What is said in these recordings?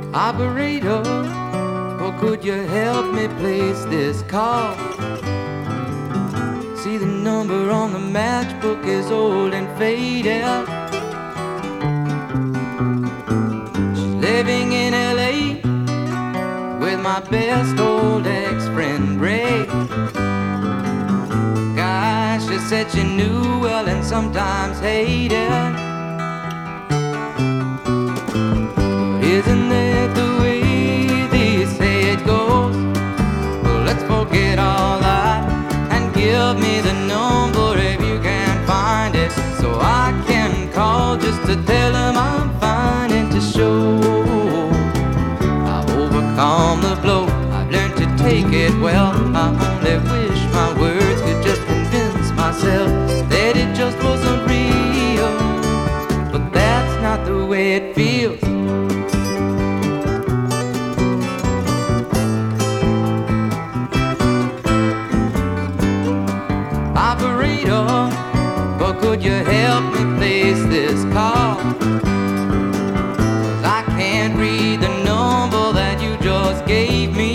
Operator, or could you help me place this call? See, the number on the matchbook is old and faded. She's living in LA with my best old ex-friend Ray. Gosh, she said she knew well and sometimes hated. But isn't that the way they say it goes? Well, let's forget all that and give me the number if you can find it, so I can call just to tell them I'm fine and to show I've overcome the blow. I've learned to take it well. I only wish my words could just convince myself that it just wasn't real, but that's not the way it feels. Operator, or could you help me place this call? 'Cause I can't read the number that you just gave me.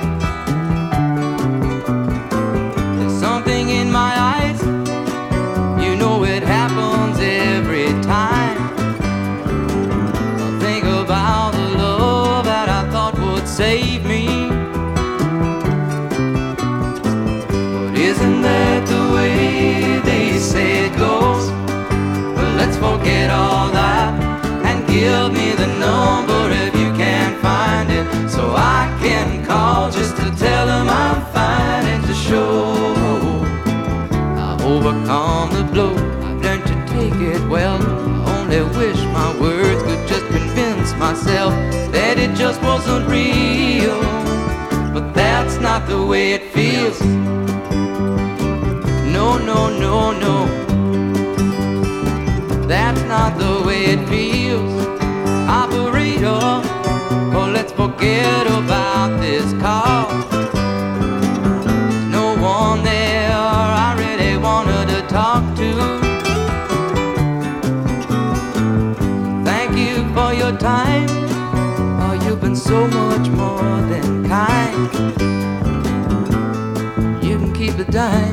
There's something in my eyes, you know it happens every time. I think about the love that I thought would save me. But isn't that the way they say it goes? Well, let's forget all that and give me the number if you can find it, so I can call just to tell them I'm fine and to show I've overcome the blow. I've learned to take it well. I only wish my words could just convince myself that it just wasn't real, but that's not the way it feels. No, no, no, no, that's not the way it feels. Operator, oh, let's forget about this call. There's no one there I really wanted to talk to. Thank you for your time. Oh, you've been so much more than kind. You can keep the dime.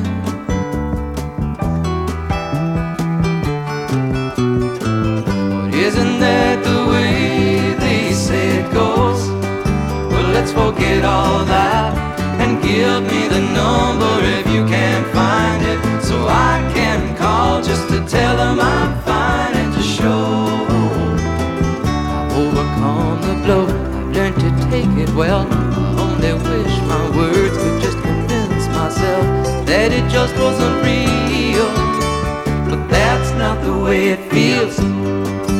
Isn't that the way they say it goes? Well, let's forget all that and give me the number if you can find it, so I can call just to tell them I'm fine and to show I've overcome the blow. I've learned to take it well. I only wish my words could just convince myself that it just wasn't real, but that's not the way it feels.